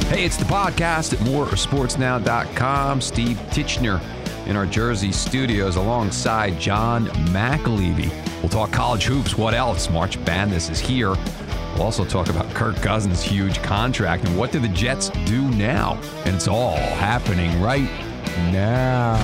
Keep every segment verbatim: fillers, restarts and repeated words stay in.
Hey, it's the podcast at more sports now dot com. Steve Titchener in our Jersey studios alongside John McAlevey. We'll talk college hoops. What else? March Madness is here. We'll also talk about Kirk Cousins' huge contract and what do the Jets do now? And it's all happening right now.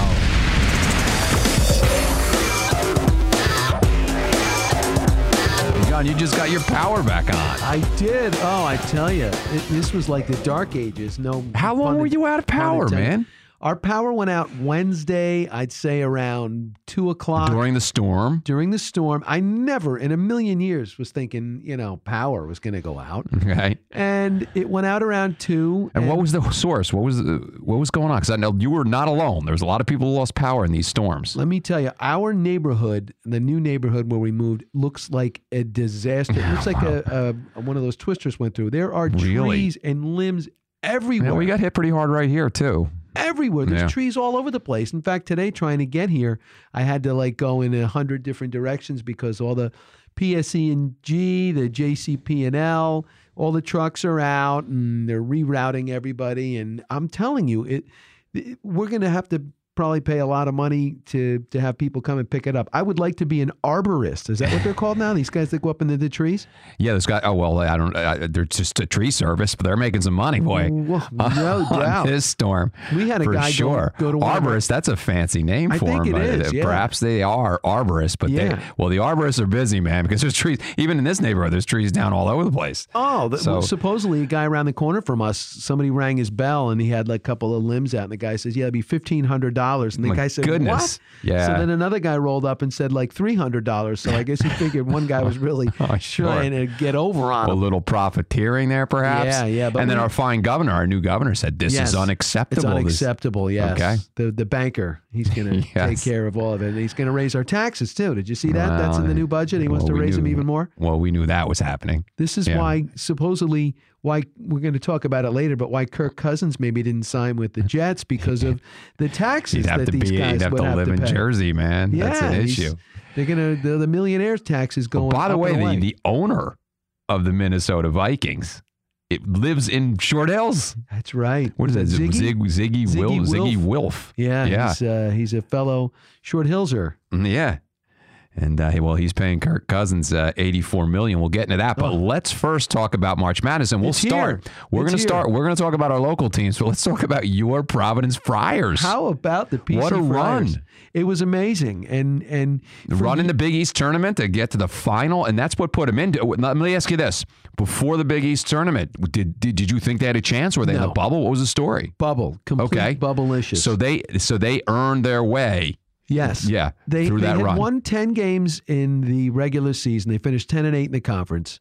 John, you just got your power back on. I did. Oh, I tell you, it, this was like the dark ages. No. How long were you out of power, man? Our power went out Wednesday, I'd say around two o'clock. During the storm? During the storm. I never in a million years was thinking, you know, power was going to go out. Okay. And it went out around two. And, and what was the source? What was the, what was going on? Because I know you were not alone. There was a lot of people who lost power in these storms. Let me tell you, our neighborhood, the new neighborhood where we moved, looks like a disaster. It looks like wow. a, a one of those twisters went through. There are really? trees and limbs everywhere. Yeah, we got hit pretty hard right here, too. Everywhere. There's yeah. trees all over the place. In fact, today trying to get here, I had to like go in a hundred different directions because all the P S E and G, the J C P and L, all the trucks are out and they're rerouting everybody. And I'm telling you, it, it we're going to have to probably pay a lot of money to to have people come and pick it up. I would like to be an arborist. Is that what they're called now? These guys that go up into the trees? Yeah, this guy. Oh well, I don't. I, they're just a tree service, but they're making some money, boy. Well, no on doubt. This storm, we had a for guy sure. go, go to arborist. That's a fancy name I for think them. It is, yeah. Perhaps they are arborists, but yeah. they well, the arborists are busy, man, because there's trees. Even in this neighborhood, there's trees down all over the place. Oh, the, so, well, supposedly a guy around the corner from us, somebody rang his bell and he had like a couple of limbs out, and the guy says, "Yeah, it'd be fifteen hundred dollars," and the my guy said, goodness. "What?" Yeah. So then another guy rolled up and said like three hundred dollars. So I guess he figured one guy was really oh, sure. trying to get over on a him. little profiteering there, perhaps. Yeah, yeah. But and then we, our fine governor, our new governor, said this yes, is unacceptable. It's unacceptable. This, yes. Okay. The the banker, he's going to yes. take care of all of it. And he's going to raise our taxes too. Did you see that? Well, That's in the new budget. He wants well, to raise knew, them even more. Well, we knew that was happening. This is yeah. why supposedly. Why we're going to talk about it later, but why Kirk Cousins maybe didn't sign with the Jets because of the taxes have that to these be, guys you'd have would to have live to in pay. Jersey, man. Yeah, that's an issue. They're gonna the, the millionaires taxes going. Well, by the up way, and the, away. the owner of the Minnesota Vikings, it lives in Short Hills. That's right. What is that? Ziggy? Zig, Ziggy, Ziggy Wil, Wilf. Ziggy Wilf. Yeah, yeah. He's, uh, he's a fellow Short Hillser. Yeah. And, uh, well, he's paying Kirk Cousins uh, eighty-four million dollars. We'll get into that. But oh. let's first talk about March Madness. And we'll it's start. Here. We're going to here. start. We're going to talk about our local teams. So let's talk about your Providence Friars. How about the P C What a Friars? run. It was amazing. And, and run me, in the Big East tournament to get to the final. And that's what put them into. Let me ask you this. Before the Big East tournament, did did, did you think they had a chance? Were they no. in the bubble? What was the story? Bubble. Complete okay. bubble-licious. So they, so they earned their way. Yes. Yeah. They, through they that had run. won ten games in the regular season. They finished ten and eight in the conference.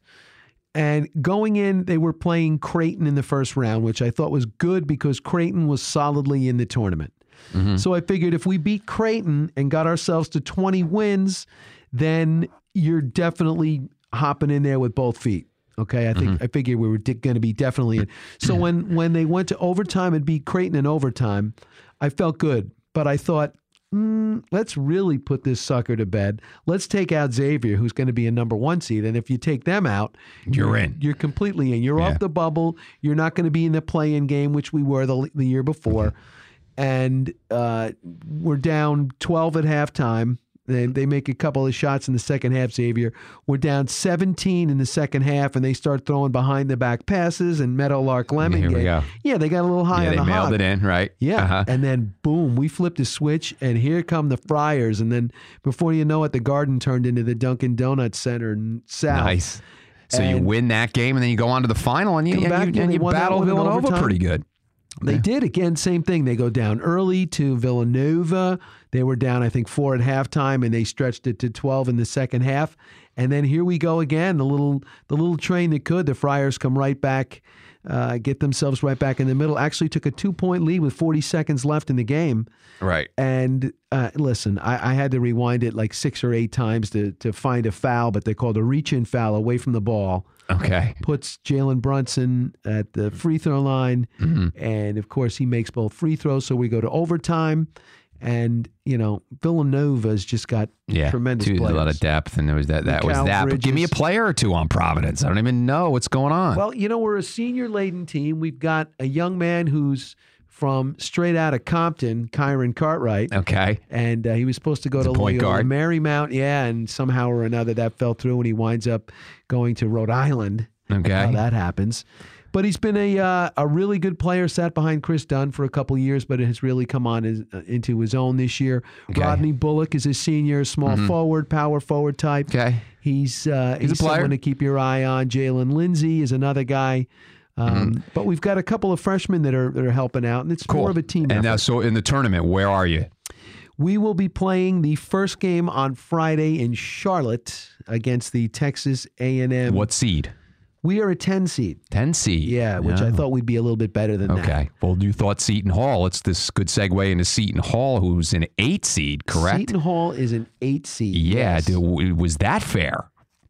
And going in, they were playing Creighton in the first round, which I thought was good because Creighton was solidly in the tournament. Mm-hmm. So I figured if we beat Creighton and got ourselves to twenty wins, then you're definitely hopping in there with both feet. Okay, I think mm-hmm. I figured we were di- going to be definitely in. So when when they went to overtime and beat Creighton in overtime, I felt good. But I thought, mm, let's really put this sucker to bed. Let's take out Xavier, who's going to be a number one seed. And if you take them out, you're, you're in. You're completely in. You're yeah. off the bubble. You're not going to be in the play-in game, which we were the, the year before. Mm-hmm. And uh, we're down twelve at halftime. They, they make a couple of shots in the second half, Xavier. We're down seventeen in the second half, and they start throwing behind-the-back passes and Meadowlark Lemon. Here we go. Yeah, they got a little high yeah, on the they mailed hog. it in, right? Yeah, uh-huh. and then boom, we flipped a switch, and here come the Friars. And then before you know it, the Garden turned into the Dunkin' Donuts Center South. Nice. So and you win that game, and then you go on to the final, and you, and back you, and you battle Villanova pretty good. They yeah. did. Again, same thing. They go down early to Villanova. They were down, I think, four at halftime, and they stretched it to twelve in the second half. And then here we go again. The little the little train that could. The Friars come right back, uh, get themselves right back in the middle. Actually took a two-point lead with forty seconds left in the game. Right. And uh, listen, I, I had to rewind it like six or eight times to, to find a foul, but they called a reach-in foul away from the ball. Okay. Puts Jalen Brunson at the free throw line. Mm-hmm. And, of course, he makes both free throws. So we go to overtime. And, you know, Villanova's just got yeah, tremendous too, players. A lot of depth, and there was that. That was Mikal that. But give me a Bridges. player or two on Providence. I don't even know what's going on. Well, you know, we're a senior-laden team. We've got a young man who's from straight out of Compton, Kyron Cartwright. Okay. And uh, he was supposed to go He's to a point Loyola guard. Marymount. Yeah, and somehow or another that fell through, and he winds up going to Rhode Island. Okay. How that happens. But he's been a uh, a really good player, sat behind Chris Dunn for a couple of years, but it has really come on his, uh, into his own this year. Okay. Rodney Bullock is a senior, small forward, power forward type. Okay. He's uh, He's he's, a player. someone to keep your eye on. Jalen Lindsay is another guy. Um, But we've got a couple of freshmen that are that are helping out, and it's Cool. more of a team And effort. now, so in the tournament, where are you? We will be playing the first game on Friday in Charlotte against the Texas A and M. What seed? We are a ten seed. ten seed. Yeah, which I thought we'd be a little bit better than that. Okay. Well, you thought Seton Hall. It's this good segue into Seton Hall, who's an eight seed, correct? Seton Hall is an eight seed. Yeah. yes. do- was that fair?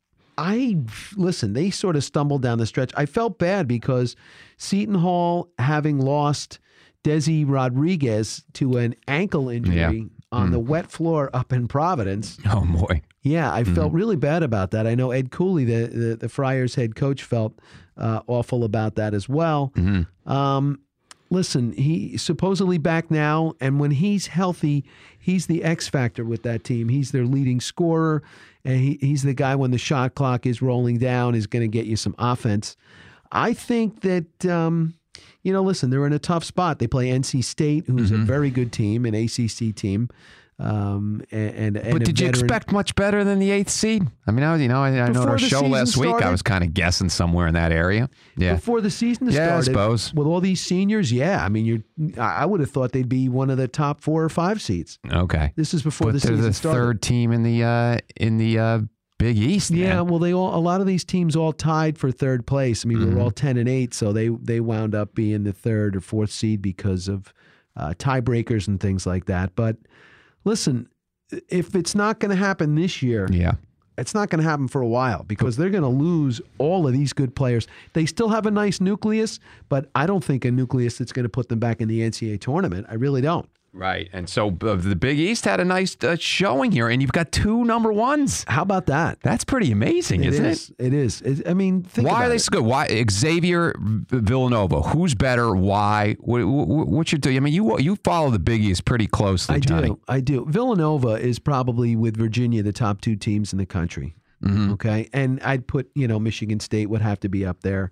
I listen. They sort of stumbled down the stretch. I felt bad because Seton Hall, having lost Desi Rodriguez to an ankle injury Yeah. on the wet floor up in Providence. Oh boy. Yeah, I felt really bad about that. I know Ed Cooley, the the, the Friars head coach, felt uh, awful about that as well. Um, listen, he supposedly back now, and when he's healthy, he's the X factor with that team. He's their leading scorer, and he, he's the guy when the shot clock is rolling down is going to get you some offense. I think that. Um, You know, listen, they're in a tough spot. They play N C State, who's a very good team, an A C C team. Um, and, and But a did you veteran- expect much better than the eighth seed? I mean, I was, you know, I, I know Before our the show season last week, I started? was kind of guessing somewhere in that area. Yeah. Before the season Yeah, I started, suppose. with all these seniors, yeah. I mean, you're. I I would have thought they'd be one of the top four or five seeds. Okay. This is before But the they're season the started. third team in the uh, in the uh, Big East. Yeah, man. well, they all a lot of these teams all tied for third place. I mean, we Mm-hmm. were all ten and eight, so they they wound up being the third or fourth seed because of uh, tiebreakers and things like that. But listen, if it's not going to happen this year, Yeah. it's not going to happen for a while because they're going to lose all of these good players. They still have a nice nucleus, but I don't think a nucleus that's going to put them back in the N C double A tournament. I really don't. Right. And so uh, the Big East had a nice uh, showing here, and you've got two number ones. How about that? That's pretty amazing, It isn't is. it? It is. It- I mean, think Why about are they it. so good? Why Xavier Villanova? Who's better? Why? What, what, what you do? I mean, you you follow the Big East pretty closely, I Johnny. do. I do. Villanova is probably with Virginia the top two teams in the country. Mm-hmm. Okay, and I'd put you know Michigan State would have to be up there.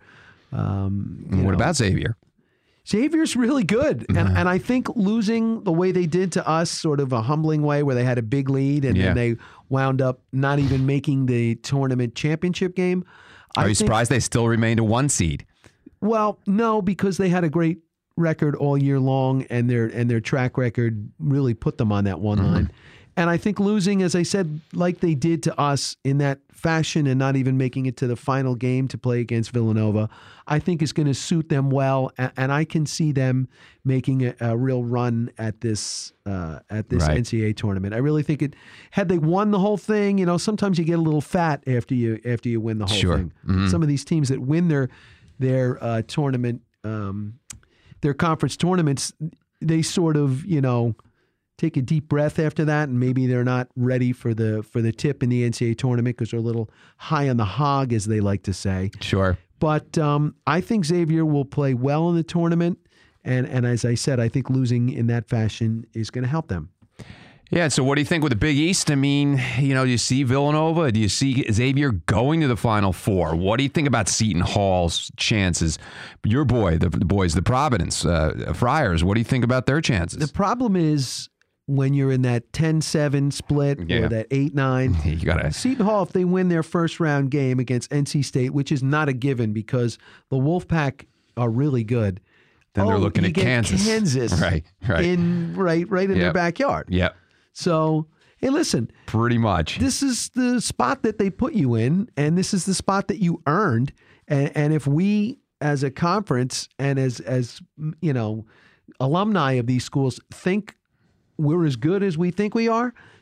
Um, you And what know. about Xavier? Xavier's really good, and and I think losing the way they did to us, sort of a humbling way, where they had a big lead and Yeah. then they wound up not even making the tournament championship game. Are I you think- surprised they still remained a one seed? Well, no, because they had a great record all year long, and their and their track record really put them on that one Mm-hmm. line. And I think losing, as I said, like they did to us in that fashion, and not even making it to the final game to play against Villanova, I think is going to suit them well. And, and I can see them making a, a real run at this uh, at this Right. N C double A tournament. I really think it. Had they won the whole thing, you know, sometimes you get a little fat after you after you win the whole Sure. thing. Mhm. Some of these teams that win their their uh, tournament, um, their conference tournaments, they sort of, you know, take a deep breath after that, and maybe they're not ready for the for the tip in the N C double A tournament because they're a little high on the hog, as they like to say. Sure. But um, I think Xavier will play well in the tournament, and and as I said, I think losing in that fashion is going to help them. Yeah, so what do you think with the Big East? I mean, you know, do you see Villanova? Do you see Xavier going to the Final Four? What do you think about Seton Hall's chances? Your boy, the, the boys, the Providence uh, Friars, what do you think about their chances? The problem is when you're in that ten seven split Yeah. or that eight nine. you gotta, Seton Hall, if they win their first round game against N C State, which is not a given because the Wolfpack are really good. Then they're oh, looking you at get Kansas. Kansas, Right, right. in right, right in their Yep. backyard. Yep, So, hey, listen, pretty much. this is the spot that they put you in, and this is the spot that you earned. And, and if we, as a conference and as as you know, alumni of these schools, think we're as good as we think we are,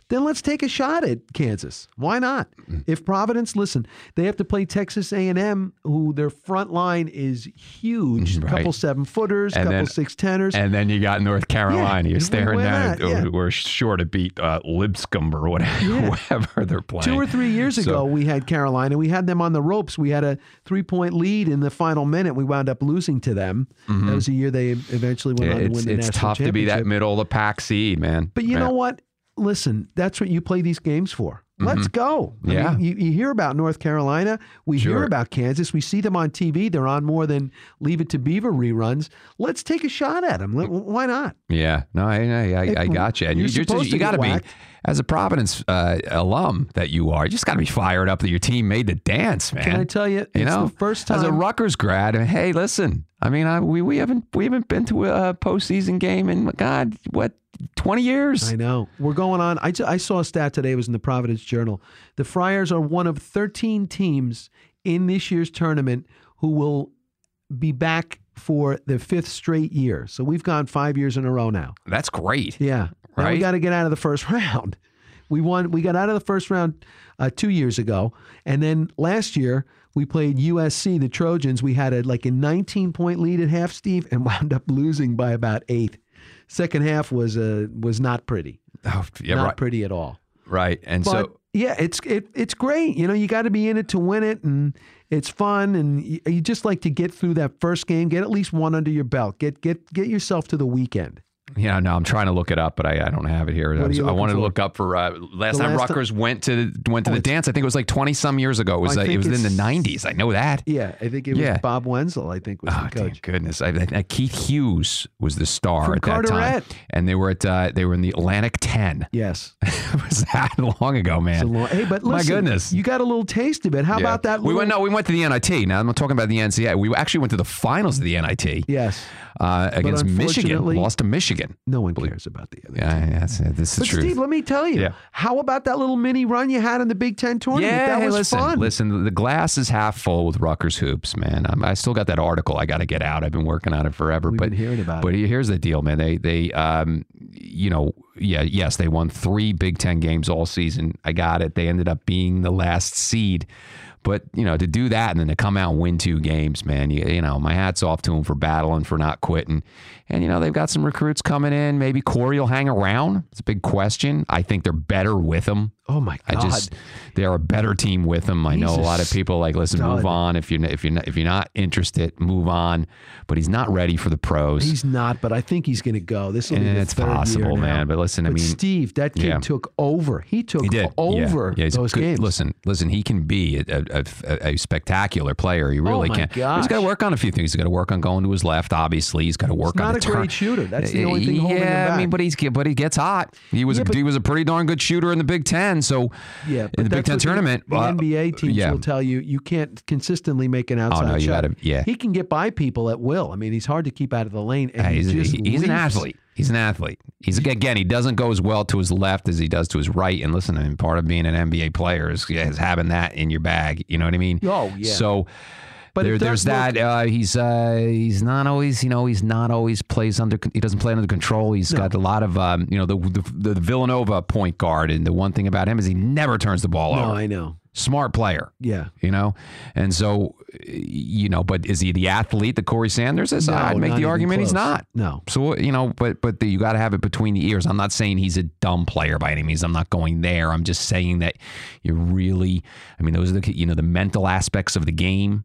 then let's take a shot at Kansas. Why not? If Providence, listen, they have to play Texas A and M, who their front line is huge. A Right. couple seven-footers, a And couple then- six-teners. And then you got North Carolina. Yeah, You're staring why down. not? Yeah. We're sure to beat uh, Lipscomb or whatever, Yeah. whoever they're playing. Two or three years So- ago, we had Carolina. We had them on the ropes. We had a three-point lead in the final minute. We wound up losing to them. That was the year they eventually went Yeah, on to it's win the it's national tough to be that championship. middle of the pack seed, man. But you Man. know what? Listen, that's what you play these games for. Let's go. I Mm-hmm. Yeah. mean, you, you hear about North Carolina. We Sure. hear about Kansas. We see them on T V. They're on more than Leave It to Beaver reruns. Let's take a shot at them. Let- Why not? Yeah, no, I I, I, I got you. And You're you, supposed just, to you got to get be, whacked. as a Providence uh, alum that you are, you just got to be fired up that your team made the dance, man. Can I tell you? It's you know, the first time. as a Rutgers grad, hey, listen, I mean, I, we we haven't we haven't been to a postseason game in God, what, twenty years? I know. We're going on. I, I saw a stat today. It was in the Providence Journal. The Friars are one of thirteen teams in this year's tournament who will be back for the fifth straight year. So we've gone five years in a row now. That's great. Yeah. Now we Right? got to get out of the first round. We won. We got out of the first round uh, two years ago, and then last year we played U S C, the Trojans. We had a, like a nineteen point lead at half, Steve, and wound up losing by about eight. Second half was uh, was not pretty. Oh, yeah, not right. pretty at all. Right. And But so, yeah, it's it, it's great. You know, you got to be in it to win it, and it's fun, and you, you just like to get through that first game, get at least one under your belt, get get get yourself to the weekend. yeah, no, I'm trying to look it up, but I, I don't have it here. I, are was- you I looking wanted to for? look up for uh, last The time last Rutgers went to went to Oh, the it's- dance. I think it was like twenty some years ago. It was I uh, it think was in the it's- nineties. I know that. Yeah, I think it was Yeah. Bob Wenzel. I think was Oh, the thank coach. goodness! I, I, Keith Hughes was the star From at that time, Carteret. and they were at uh, they were in the Atlantic ten. Yes. It was that long ago, man. It's a long- hey, but My listen, goodness. you got a little taste of it. How Yeah. about that? We little- went. No, we went to the N I T. Now I'm not talking about the N C A A. We actually went to the finals of the N I T. Yes. uh, against Michigan. unfortunately- Lost to Michigan. No one cares about the other. Yeah, yeah, that's, this is But the truth. Steve, let me tell you, Yeah. how about that little mini run you had in the Big Ten tournament? Yeah, that hey, was listen, fun. listen. The glass is half full with Rutgers hoops, man. I'm, I still got that article I got to get out. I've been working on it forever. We've but been hearing about but it. here's the deal, man. They they um you know yeah yes they won three Big Ten games all season. I got it. They ended up being the last seed. But, you know, to do that and then to come out and win two games, man, you, you know, my hat's off to them for battling, for not quitting. And, you know, they've got some recruits coming in. Maybe Corey will hang around. It's a big question. I think they're better with him. Oh, my God. I just, they're a better team with him. I He's know a a lot of people like, listen, stud. move on. If you're, if you're, not, if you're not interested, move on. But he's not ready for the pros. He's not, but I think he's going to go. This will be And the it's third possible, year now. man. But listen, I But mean, Steve, that kid yeah. took over. He took He did over yeah. Yeah, he's those good. games. Listen, listen. He can be a, a, a, a spectacular player. He really Oh, my can. gosh. He's got to work on a few things. He's got to work on going to his left. Obviously, he's got to work He's on not the a turn. great shooter. That's the only thing yeah, holding him back. I mean, but he's but he gets hot. He was Yeah, but- he was a pretty darn good shooter in the Big Ten. So Yeah, but in the Big that's Ten what tournament, the, the uh, N B A teams yeah. will tell you you can't consistently make an outside no, you shot. gotta- yeah. He can get by people at will. I mean, he's hard to keep out of the lane, and Hey, he he's, just he- he's an leaps. athlete. He's an athlete. He's again. He doesn't go as well to his left as he does to his right. And listen, I mean, part of being an N B A player is, is having that in your bag. You know what I mean? Oh, yeah. So. But There, it does there's that. look- Uh, he's uh, he's not always, you know, he's not always plays under. He doesn't play under control. He's got a lot of, um, you know, the, the the Villanova point guard, and the one thing about him is he never turns the ball No, over. I know. Smart player, Yeah. you know, and so, you know, but is he the athlete that Corey Sanders is? No, I'd make not the even argument he's close. not. No. So you know, but but the, you got to have it between the ears. I'm not saying he's a dumb player by any means. I'm not going there. I'm just saying that you really, I mean, those are the you know the mental aspects of the game.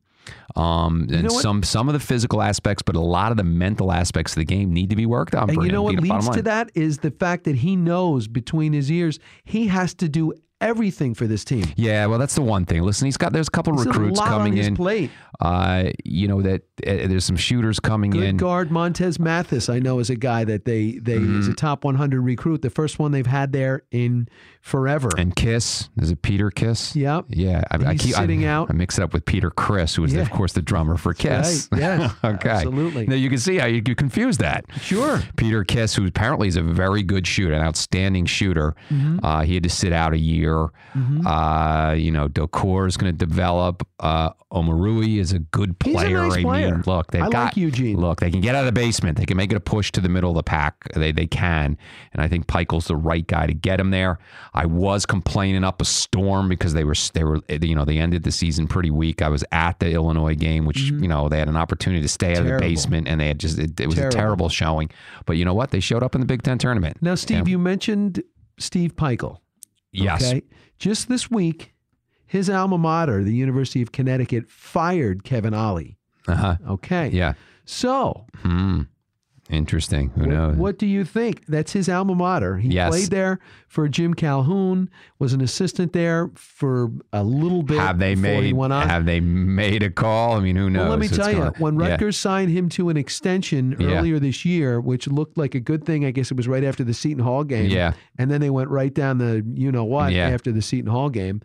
Um, and know what? some some of the physical aspects, but a lot of the mental aspects of the game need to be worked on. And for you him, know what be the bottom leads to line. that is the fact that he knows between his ears he has to do everything for this team. Yeah, well, that's the one thing. Listen, he's got there's a couple There's recruits a lot coming on his in. plate. Uh, you know that uh, there's some shooters coming Good in. guard Montez Mathis, I know, is a guy that they they Mm-hmm. is a top one hundred recruit. The first one they've had there in forever. And Kiss, is it Peter Kiss? Yep. Yeah, I, I He's keep sitting I, out. I mix it up with Peter Chris, who is Yeah. of course the drummer for Kiss. Right. Yes. okay. Absolutely. Now you can see how you, you confuse that. Sure. Peter Kiss, who apparently is a very good shooter, an outstanding shooter. Mm-hmm. Uh, he had to sit out a year year. Mm-hmm. Uh, you know, Dokor is going to develop. Uh, Omarui is a good player. He's a nice I player. mean, look, they've I got like Eugene. Look, they can get out of the basement. They can make it a push to the middle of the pack. They they can, and I think Peichel's the right guy to get him there. I was complaining up a storm because they were they were you know they ended the season pretty weak. I was at the Illinois game, which mm-hmm. you know they had an opportunity to stay terrible. out of the basement, and they had just it, it was terrible. a terrible showing. But you know what? They showed up in the Big Ten tournament. Now, Steve, yeah. you mentioned Steve Pikiell. Yes. Okay? Just this week, his alma mater, the University of Connecticut, fired Kevin Ollie. Uh-huh. Okay. Yeah. So. Hmm. Interesting. Who what, knows? What do you think? That's his alma mater. He yes. played there for Jim Calhoun, was an assistant there for a little bit have they before made, he went on. Have they made a call? I mean, who knows? Well, let me tell you, gonna, when Rutgers yeah. signed him to an extension yeah. earlier this year, which looked like a good thing, I guess it was right after the Seton Hall game. Yeah. And then they went right down the you-know-what yeah. after the Seton Hall game.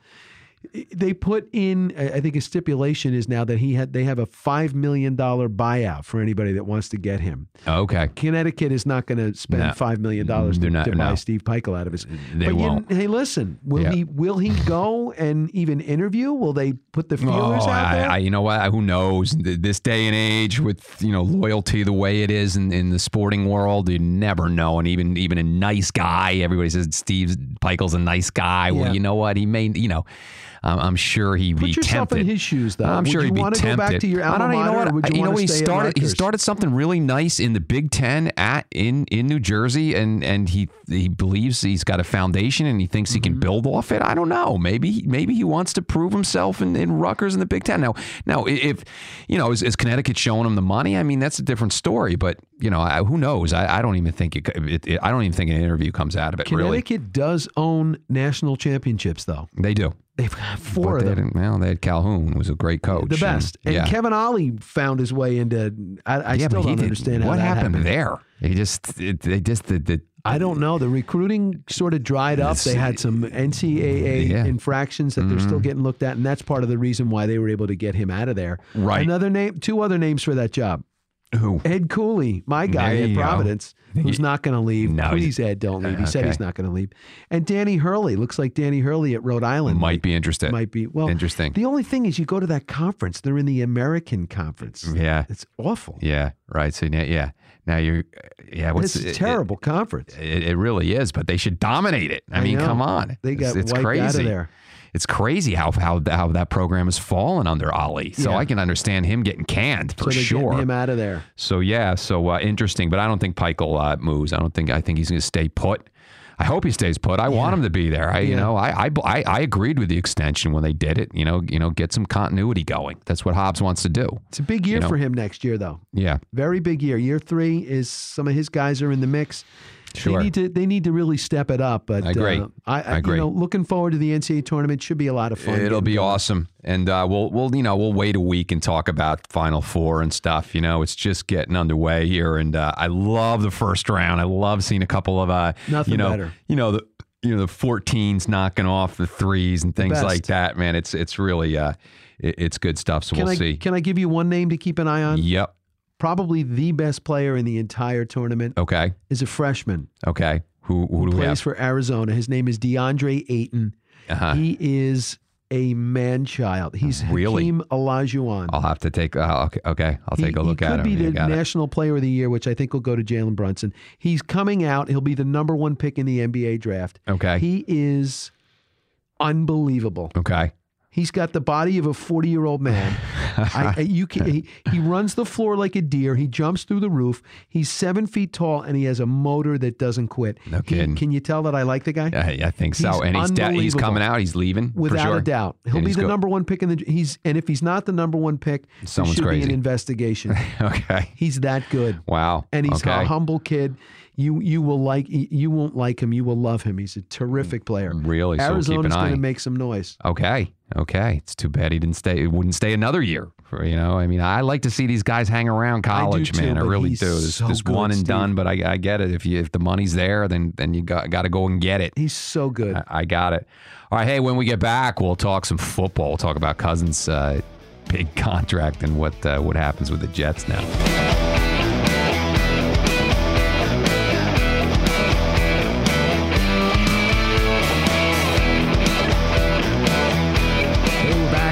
They put in, I think a stipulation is now that he had they have a five million dollars buyout for anybody that wants to get him. Okay. Connecticut is not going to spend no. five million dollars to, not, to buy no. Steve Pikiell out of his. They but won't. You, hey, listen, will yeah. he will he go and even interview? Will they put the feelers oh, out there? I, I, you know what? Who knows? This day and age, with you know loyalty the way it is in, in the sporting world, you never know. And even even a nice guy, everybody says Steve Pikiell's a nice guy. Yeah. Well, you know what? He may, you know. Um, I'm sure he'd Put be yourself tempted. in his shoes, though. I'm would sure you he'd be want to tempted. go back to your alma I don't know. You know mater, what? or would you, you know want what? to He stay started. at He Rutgers? started something really nice in the Big Ten at in in New Jersey, and and he he believes he's got a foundation, and he thinks mm-hmm. he can build off it. I don't know. Maybe maybe he wants to prove himself in, in Rutgers in the Big Ten. Now now if you know is, is Connecticut showing him the money? I mean that's a different story. But you know I, who knows? I, I don't even think it, it, it. I don't even think an interview comes out of it. Connecticut really. does own national championships, though. They do. They've got four but of them. Well, they had Calhoun, who was a great coach. The best. And, and yeah. Kevin Ollie found his way into, I, I yeah, still don't did, understand how what that happened, happened there. He just, it, they just, the, the I don't know. The recruiting sort of dried up. They had some N C double A yeah. infractions that mm-hmm. they're still getting looked at, and that's part of the reason why they were able to get him out of there. Right. Another name, two other names for that job. Who? Ed Cooley, my guy there at go. Providence, who's not going to leave. No, Please, Ed, don't leave. He okay. said he's not going to leave. And Danny Hurley. Looks like Danny Hurley at Rhode Island. Might, might be interested. Might be. Well, interesting. The only thing is you go to that conference. They're in the American Conference. Yeah. It's awful. Yeah, right. So, now, yeah. Now you're, yeah. What's It's a it, terrible it, conference. It, it really is, but they should dominate it. I, I mean, know. come on. They got it's, it's wiped crazy. out of there. It's crazy how how how that program has fallen under Ollie. So Yeah. I can understand him getting canned for so they're sure. getting him out of there. So yeah, so uh, interesting. But I don't think Pikiell uh, moves. I don't think. I think he's going to stay put. I hope he stays put. I yeah. want him to be there. I, yeah. you know, I, I I I agreed with the extension when they did it. You know, you know, get some continuity going. That's what Hobbs wants to do. It's a big year you know? for him next year, though. Yeah, very big year. Year three is some of his guys are in the mix. Sure. They need to they need to really step it up. But I agree. Uh, I, I, I agree. You know, looking forward to the N C double A tournament. Should be a lot of fun. It'll be going. awesome, and uh, we'll we'll you know we'll wait a week and talk about Final Four and stuff. You know, it's just getting underway here, and uh, I love the first round. I love seeing a couple of uh, Nothing you know, better. You know the you know the fourteens knocking off the threes and things best. like that. Man, it's it's really uh, it, it's good stuff. So Can we'll I, see. Can I give you one name to keep an eye on? Yep. Probably the best player in the entire tournament Okay. is a freshman. Okay. Who who do we Plays have? for Arizona. His name is DeAndre Ayton. Uh-huh. He is a man-child. He's Really? Hakeem Olajuwon. I'll have to take. Uh, okay, okay, I'll take he, a look he at could him. be You the got it. National Player of the Year, which I think will go to Jalen Brunson. He's coming out. He'll be the number one pick in the N B A draft. Okay. He is unbelievable. Okay. He's got the body of a forty-year-old man. I, I- you can, he, he runs the floor like a deer. He jumps through the roof. He's seven feet tall, and he has a motor that doesn't quit. No He- kidding. can you tell that I like the guy? I, I think so. He's and he's de- he's unbelievable. coming out. He's leaving for Without sure. a doubt. He'll And be he's the go- number one pick in the he's and if he's not the number one pick, Someone's there should crazy. be an investigation. Okay. He's that good. Wow. And he's okay. a humble kid. You you will like you won't like him. You will love him. He's a terrific player. Really? So we'll keep Arizona's an going eye. to make some noise. Okay. Okay. It's too bad he didn't stay. It wouldn't stay another year. For, you know, I mean, I like to see these guys hang around college, I do too, man. I but really he's do. This, so this good, one and Steve. done, but I, I get it. If you if the money's there, then then you got got to go and get it. He's so good. I, I got it. All right. Hey, when we get back, we'll talk some football. We'll talk about Cousins' uh, big contract and what uh, what happens with the Jets now.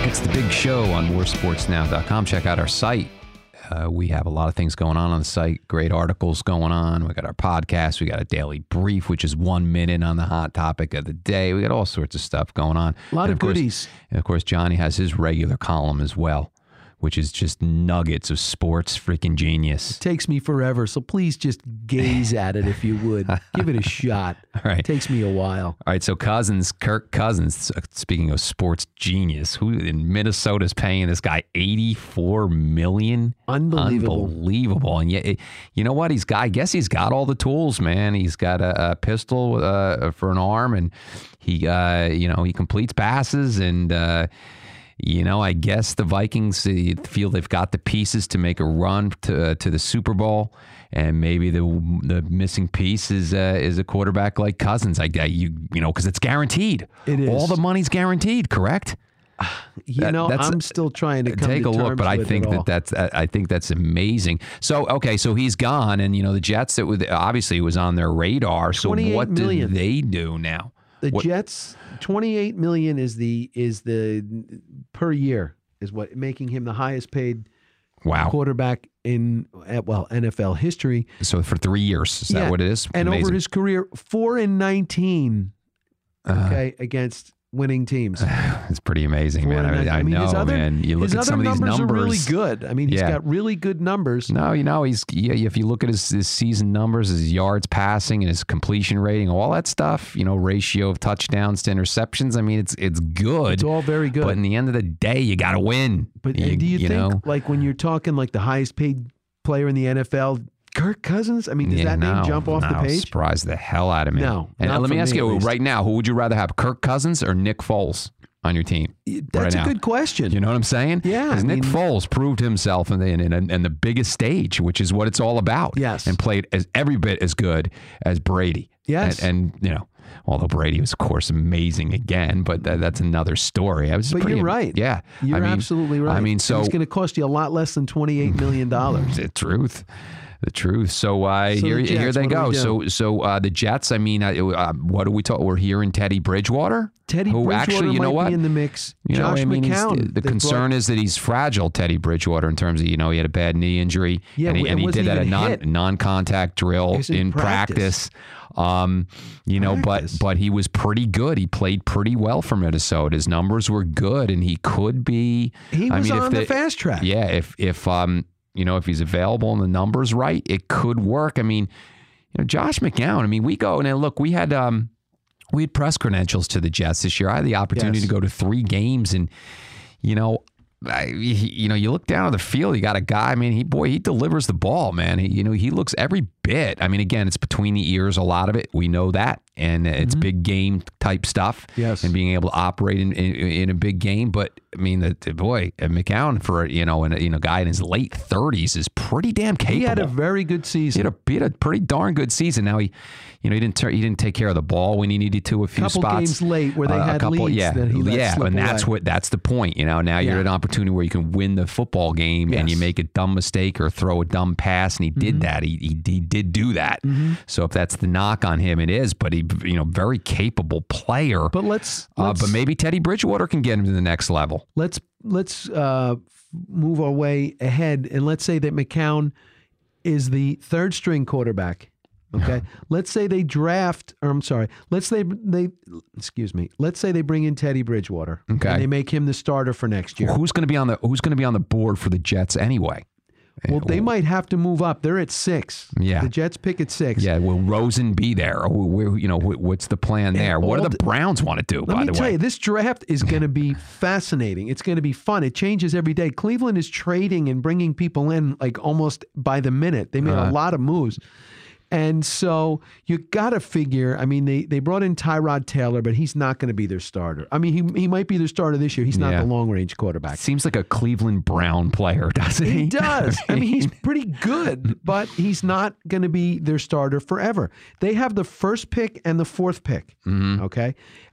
It's the big show on more sports now dot com. Check out our site. Uh, we have a lot of things going on on the site. Great articles going on. We got our podcast. We got a daily brief, which is one minute on the hot topic of the day. We got all sorts of stuff going on. A lot and of, of course, goodies. And of course, Johnny has his regular column as well, which is just nuggets of sports freaking genius. It takes me forever, so please just gaze at it if you would. Give it a shot. All right. It takes me a while. All right, so Cousins, Kirk Cousins, speaking of sports genius, who in Minnesota is paying this guy eighty-four million dollars? Unbelievable. Unbelievable. And yet, it, you know what? He's got, I guess he's got all the tools, man. He's got a, a pistol uh, for an arm, and he, uh, you know, he completes passes, and uh, you know, I guess the Vikings uh, feel they've got the pieces to make a run to uh, to the Super Bowl, and maybe the the missing piece is uh, is a quarterback like Cousins. I, I you you know because it's guaranteed. It is. All the money's guaranteed. Correct. You That- know, that's- I'm still trying to come Take to a look, terms but I with think it all. that that's I think that's amazing. So okay, so he's gone, and you know the Jets that was obviously was on their radar. So twenty-eight what do million. they do now? The What- Jets, twenty-eight million is the is the per year is what making him the highest paid Wow. quarterback in uh, well N F L history. So for three years, is that Yeah. what it is? And Amazing. over his career, four and nineteen, Uh, okay, against winning teams. It's pretty amazing, Four man. and I, nineteen. I, I mean, know, his other, man. You look his at other some of these numbers numbers. are really good. I mean, he's Yeah. got really good numbers. No, you know, he's yeah, if you look at his, his season numbers, his yards passing and his completion rating, all that stuff, you know, ratio of touchdowns to interceptions. I mean, it's it's good. It's all very good. But in the end of the day, you got to win. But uh, do you, think, know? like, when you're talking like the highest paid player in the N F L, Kirk Cousins? I mean, does Yeah, that no, name jump off no, the page? Surprise the hell out of me. No, And not let me for ask me, at you least. right now, who would you rather have, Kirk Cousins or Nick Foles on your team? That's right a now? good question. You know what I'm saying? Yeah, Because I Nick mean- Foles proved himself in the, in, in, in the biggest stage, which is what it's all about. Yes. And played as every bit as good as Brady. Yes. And, and you know, although Brady was, of course, amazing again, but that, that's another story. I was But pretty, you're right. Yeah. You're I mean, absolutely right. I mean, And so it's going to cost you a lot less than twenty-eight million dollars. the truth. The truth. So, uh, So here, the here Jets, they what do go. we do? So, so uh, the Jets. I mean, uh, uh, what do we talk? We're hearing Teddy Bridgewater. Teddy who Bridgewater actually, you know might what? be in the mix. You know, Josh I mean, he's- McCown. the they concern brought- is that he's fragile, Teddy Bridgewater, in terms of, you know, he had a bad knee injury. Yeah, and he, and and he wasn't did that a even non hit. non-contact drill He was in in practice. practice. Um, you know, Practice. but but he was pretty good. He played pretty well for Minnesota. His numbers were good, and he could be. He I was mean, on if the they- fast track. Yeah, if if um you know if he's available and the numbers right, it could work. I mean, you know, Josh McCown. I mean, we go and then look. We had um we had press credentials to the Jets this year. I had the opportunity Yes. to go to three games, and you know. I, he- you know, you look down at the field. You got a guy. I mean, he boy, he delivers the ball, man. He, you know, he looks every bit. I mean, again, it's between the ears. A lot of it, we know that, and it's big game type stuff. Yes. and being able to operate in, in, in a big game. But I mean, the, the boy uh, McCown for you know, and you know, guy in his late thirties is pretty damn capable. He had a very good He season. had a, he had a pretty darn good season. Now he, you know, he didn't tur- he didn't take care of the ball when he needed to a few Couple spots. games late where they Uh, a had couple, leads yeah, that he let yeah, slip and that's away. what that's the point. You know, now you're Yeah. at an opportunity where you can win the football game, and you Yes. make a dumb mistake or throw a dumb pass, and he did Mm-hmm. that. He, he he did do that. So if that's the knock on him, it is. But he, you know, very capable player. But let's, uh, let's but maybe Teddy Bridgewater can get him to the next level. let's let's uh, move our way ahead, and let's say that McCown is the third string quarterback. Okay, let's say they draft, or I'm sorry, let's say they, excuse me, let's say they bring in Teddy Bridgewater, Okay. and they make him the starter for next year. Who's going to be on the Who's going to be on the board for the Jets anyway? Well, they might have to move up. They're at six. Yeah. the Jets pick at six. Yeah, will Rosen be there? Or where, you know, wh- what's the plan there? What do all the the- Browns want to do? Let by me the tell way, you, this draft is going to be fascinating. It's going to be fun. It changes every day. Cleveland is trading and bringing people in like almost by the minute. They made Uh-huh. a lot of moves. And so you got to figure, I mean, they, they brought in Tyrod Taylor, but he's not going to be their starter. I mean, he, he might be their starter this year. He's not Yeah. the long-range quarterback. seems like a Cleveland Brown player, doesn't he? He does. I mean, he's pretty good, but he's not going to be their starter forever. They have the first pick and the fourth pick. Mm-hmm. Okay.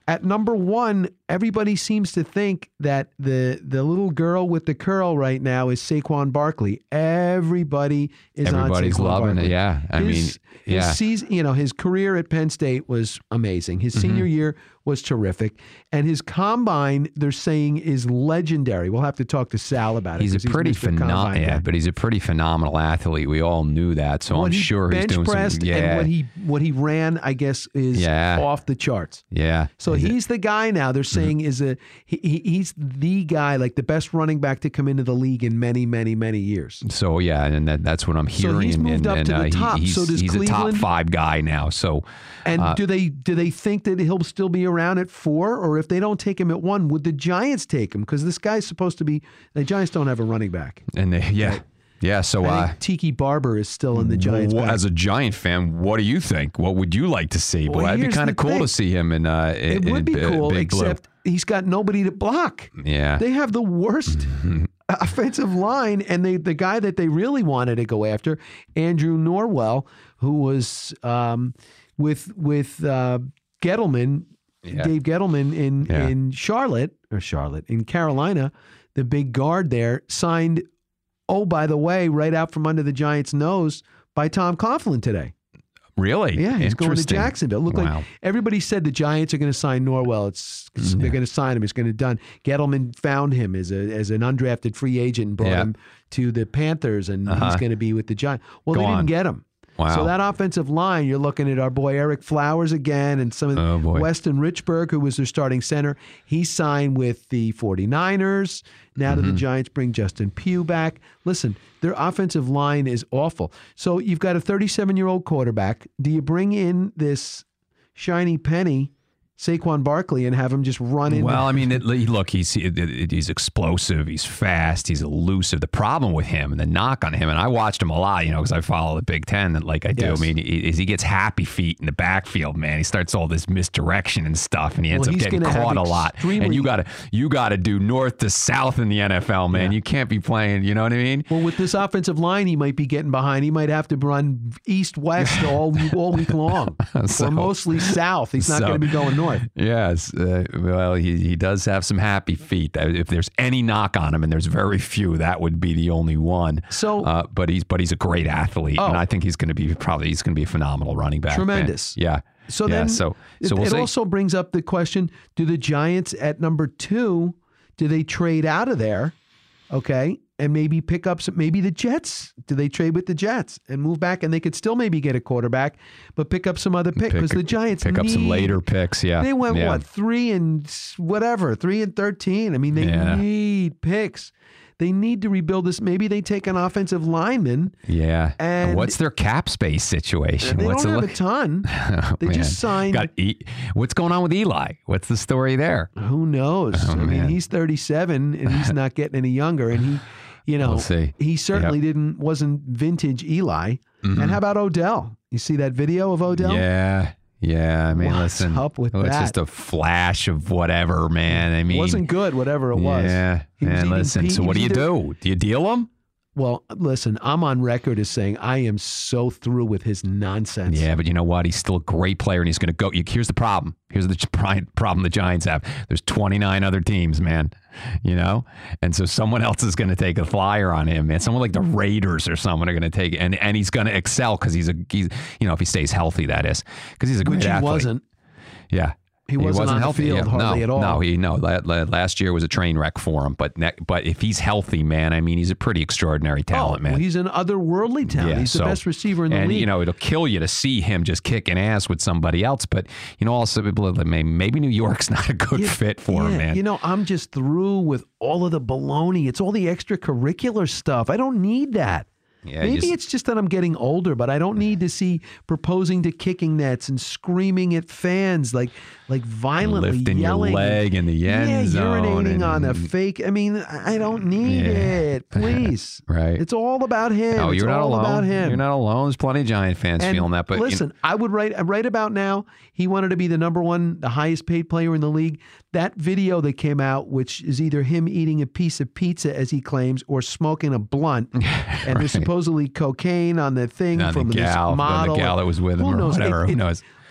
At number one, everybody seems to think that the the little girl with the curl right now is Saquon Barkley. Everybody is Everybody's on Saquon loving Barkley. it. Yeah, I his, mean, yeah. His season, you know, his career at Penn State was amazing. His Mm-hmm. senior year was terrific, and his combine, they're saying, is legendary. We'll have to talk to Sal about it. He's a 'cause pretty Mister Combine phenomenal, yeah, guy. but he's a pretty phenomenal athlete. We all knew that, so What I'm he sure he's bench doing pressed some. Yeah, and what he what he ran, I guess, is Yeah. off the charts. yeah. So He's a- he's the guy now. They're saying is a he, he, he's the guy, like the best running back to come into the league in many, many, many years. So yeah, and that, that's what I'm So hearing. he's moved and, up and, to the uh, he- top. he's, So does he's a top Cleveland? five guy now. So And uh, do they do they think that he'll still be around at four, or if they don't take him at one, would the Giants take him? Because this guy's supposed to be. The Giants don't have a running back. and they, yeah, yeah. So I uh, think Tiki Barber is still in the Giants. wh- back. as a Giant fan, what do you think? What would you like to see? Well, Boy, it'd be here's kind the of cool thing. to see him in. Uh, It in, would be in, cool, Big Blue. except he's got nobody to block. Yeah. They have the worst offensive line, and they the guy that they really wanted to go after, Andrew Norwell, who was um, with with uh, Gettleman, Yeah. Dave Gettleman in Yeah. in Charlotte or Charlotte in Carolina, the big guard there signed. Oh, by the way, right out from under the Giants' nose by Tom Coughlin today. Really? Yeah, he's going to Interesting. Jacksonville. Look Wow. like everybody said the Giants are going to sign Norwell. It's, it's- they're going to sign him. It's going to be done. Gettleman found him as a as an undrafted free agent and brought Yeah. him to the Panthers, and he's Uh-huh. going to be with the Giants. Well, Go they on. didn't get him. Wow. So that offensive line, you're looking at our boy Eric Flowers again, and some of Oh, boy. Weston Richburg, who was their starting center. He signed with the 49ers. Now to Mm-hmm. the Giants bring Justin Pugh back. Listen, their offensive line is awful. So you've got a thirty-seven-year-old quarterback. Do you bring in this shiny penny, Saquon Barkley, and have him just run in? Well, I mean, it, look, he's he, he's explosive, he's fast, he's elusive. The problem with him and the knock on him, and I watched him a lot, you know, because I follow the Big Ten like I do. Yes. I mean, is he gets happy feet in the backfield, man. He starts all this misdirection and stuff, and he ends Well, up he's getting gonna have caught a lot. extremely- And you got to you got to do north to south in the N F L, man. Yeah. You can't be playing. You know what I mean? Well, with this offensive line, he might be getting behind. He might have to run east-west all all week long, So- or mostly south. He's not so- going to be going north. Yes. Uh, well, he, he does have some happy feet. Uh, If there's any knock on him, and there's very few, that would be the only one. So- uh, but he's but he's a great athlete, Oh. and I think he's going to be probably he's going to be a phenomenal running back. man. Tremendous. Yeah. So yeah, then, so it, so we'll it see. also brings up the question: do the Giants at number two? Do they trade out of there? Okay, and maybe pick up some. Maybe the Jets. Do they trade with the Jets and move back, and they could still maybe get a quarterback, but pick up some other pick because Pick- the Giants pick up some need- later picks. Yeah. They went yeah. what three and whatever, three and thirteen. I mean, they Yeah. need picks. They need to rebuild this. Maybe they take an offensive lineman. Yeah. And- what's their cap space situation? They what's don't it have look- a ton. Oh, They man. just signed. Got e- what's going on with Eli? What's the story there? Who knows? Oh, I mean, man. he's thirty-seven and he's not getting any younger. And he, you know, We'll see. he certainly didn't wasn't vintage Eli. And how about Odell? You see that video of Odell? Mm-hmm. Yeah. Yeah, I mean, What's listen, up with well, it's that? just a flash of whatever, man. I mean, Wasn't good, whatever it was. Yeah, He was man. eating Listen, pea- so he what do was you either- do? Do you deal him? Well, listen, I'm on record as saying I am so through with his nonsense. Yeah, but you know what? He's still a great player, and he's going to go. Here's the problem. Here's the pri- problem the Giants have. There's twenty-nine other teams, man. You know, and so someone else is going to take a flyer on him, man. Someone like the Raiders or someone are going to take it, and and he's going to excel because he's a he's you know if he stays healthy, that is, because he's a great Which he athlete. wasn't. Yeah. He wasn't on the healthy. field Yeah, hardly no, at all. No, he no. La, la, last year was a train wreck for him. But ne- but if he's healthy, man, I mean, he's a pretty extraordinary talent, oh, man. Well, he's an otherworldly talent. Yeah, he's the so- best receiver in the and, league. you know, it'll kill you to see him just kicking ass with somebody else. But, you know, also, maybe New York's not a good Yeah, fit for him, yeah, man. You know, I'm just through with all of the baloney. It's all the extracurricular stuff. I don't need that. Yeah, Maybe just- it's just that I'm getting older, but I don't need to see proposing to kicking nets and screaming at fans like like violently lifting yelling. your leg in the end yeah, zone. urinating and, on a fake. I mean, I don't need Yeah. it. Please. Right. It's all about him. No, it's you're not all alone. about him. You're not alone. There's plenty of Giant fans And feeling that. But you know- listen, I would write right about now. He wanted to be the number one, the highest paid player in the league. That video that came out, which is either him eating a piece of pizza, as he claims, or smoking a blunt, and there's supposedly cocaine on the thing on from the gal, this on model. the gal that was with him, Who or knows? whatever. It- Who it- knows?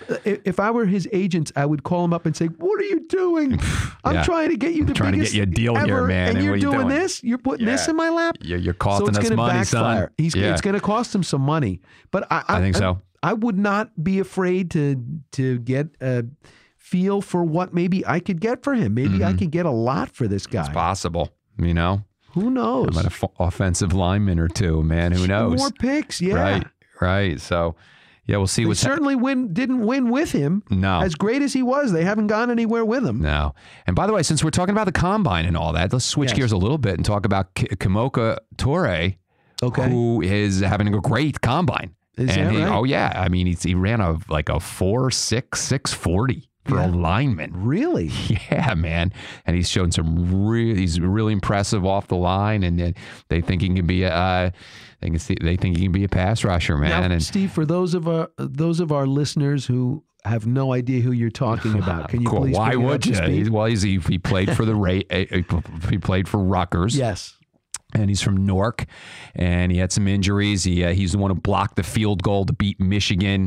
If I were his agents, I would call him up and say, "What are you doing? I'm Yeah. trying to get you the I'm trying to biggest get you a deal ever, here, man, and, and you're what are you doing doing? this. You're putting Yeah. this in my lap. You're, you're So costing it's us going to money, backfire. son. He's yeah. it's going to cost him some money. But I, I, I think so. I, I would not be afraid to to get a feel for what maybe I could get for him. Maybe Mm-hmm. I could get a lot for this guy. It's possible, you know. Who knows? About an f- offensive lineman or two, man. Who knows? More picks, yeah. Right, right. So, yeah, we'll see They what's happening. certainly win didn't win with him. No. As great as he was, they haven't gone anywhere with him. No. And by the way, since we're talking about the combine and all that, let's switch Yes. gears a little bit and talk about K- Kamoka Toure, Okay. who is having a great combine. Is and that he, right? Oh yeah, I mean he's, he ran a like a four six six forty for Yeah. a lineman. Really? Yeah, man, and he's shown some really he's really impressive off the line, and uh, they think he can be a uh, they can see they think he can be a pass rusher, man. Now, and Steve, for those of our those of our listeners who have no idea who you're talking about, can you cool. please Why bring it up would to you? speed? He's, well, he's, he he played for the Ray, he played for Rutgers. Yes. And he's from Newark, and he had some injuries. He uh, he's the one who blocked the field goal to beat Michigan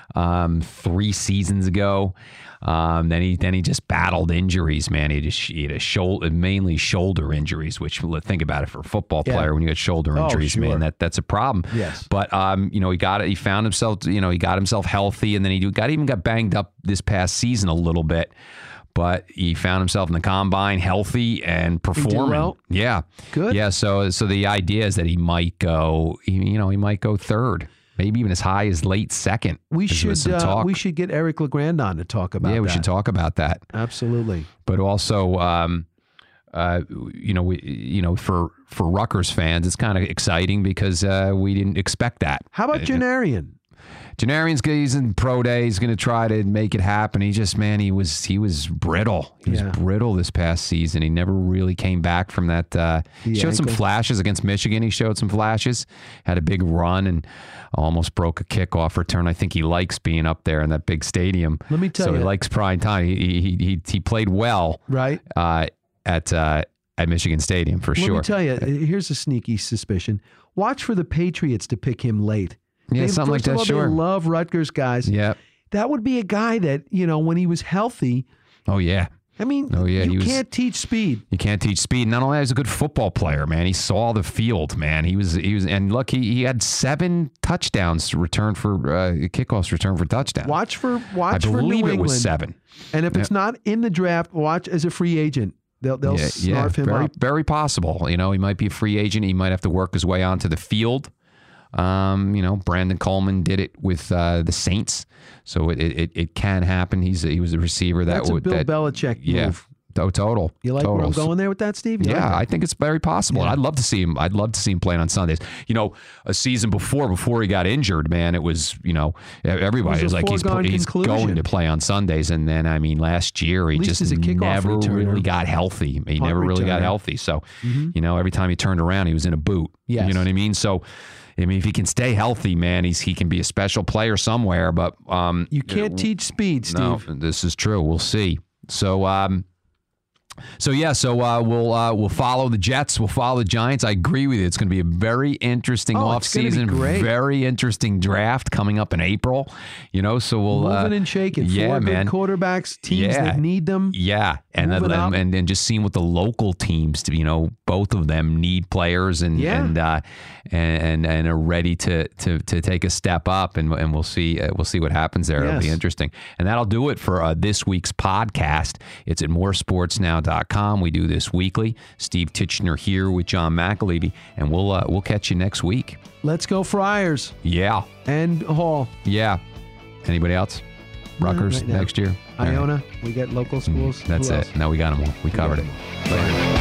um, three seasons ago. Um, then he then he just battled injuries, man. He just he had a shoulder, mainly shoulder injuries. Which think about it for a football Yeah. player when you get shoulder Oh, injuries, sure. man. That that's a problem. Yes. But um, you know, he got it. He found himself. You know, he got himself healthy, and then he got even got banged up this past season a little bit. But he found himself in the combine healthy and performing. well? Yeah, Good. Yeah, so so the idea is that he might go. You know, he might go third, maybe even as high as late second. We There's been should some uh, talk. we should get Eric LeGrand on to talk about yeah, that. we should talk about that. Absolutely. But also, um, uh, you know, we you know for for Rutgers fans, it's kind of exciting because uh, we didn't expect that. How about Janarian? Janarian's he's in pro day. He's going to try to make it happen. He just, man, he was he was brittle. He Yeah. was brittle this past season. He never really came back from that. Uh, he The showed some ankle. flashes against Michigan. He showed some flashes. Had a big run and almost broke a kickoff return. I think he likes being up there in that big stadium. Let me tell so you. he likes prime time. He he he, he played well Right? uh, at uh, at Michigan Stadium for Let sure. me tell you, here's a sneaky suspicion. Watch for the Patriots to pick him late. Yeah, They- something like first of that, all, sure. They love Rutgers guys. Yeah. That would be a guy that, you know, when he was healthy, Oh yeah. I mean, Oh, yeah, you he was- can't teach speed. You can't teach speed. Not only that, he's a good football player, man. He saw the field, man. He was he was and look, he, he had seven touchdowns returned for uh, kickoffs returned for touchdowns. Watch for I watch for believe New it was England. seven. And if it's not in the draft, watch as a free agent. They'll they'll Yeah, yeah, snarf him very up. very possible. You know, he might be a free agent. He might have to work his way onto the field. Um, you know, Brandon Coleman did it with uh, the Saints, so it, it it can happen. He's a, he was a receiver that That's a would Bill that, Belichick yeah. move. Oh, total. You like total. where I'm going there with that, Steve? You Yeah, like I that? think it's very possible. Yeah. I'd love to see him. I'd love to see him playing on Sundays. You know, a season before, before he got injured, man, it was, you know, everybody It was was a like, he's, foregone he's conclusion. going to play on Sundays. And then, I mean, last year, he At least just as a kickoff never returner. really got healthy. He Punt never really got returner. healthy. So, you know, every time he turned around, he was in a boot. Yes. You know what I mean? So, I mean, if he can stay healthy, man, he's he can be a special player somewhere. But um, You can't teach speed, Steve. no, this is true. We'll see. So, um, so yeah, so uh, we'll uh, we'll follow the Jets. We'll follow the Giants. I agree with you. It's going to be a very interesting Oh, it's gonna be offseason, great. very interesting draft coming up in April. You know, so we'll uh, Moving and shaking. Yeah, Four man. good quarterbacks, teams Yeah. that need them. Yeah, and then, Moving up. and and just seeing what the local teams, you know, both of them need players and Yeah. and uh, and and are ready to to to take a step up, and and we'll see uh, we'll see what happens there. It'll be Yes. interesting, and that'll do it for uh, this week's podcast. It's at more sports now dot com. We do this weekly. Steve Titchener here with John McAlevey, and we'll uh, we'll catch you next week. Let's go Friars Yeah, and Hall. yeah. Anybody else? Rutgers right now. next year. All right. Iona. We get local schools. That's Who it. else? No, we got them all. We covered got it. them all. Later.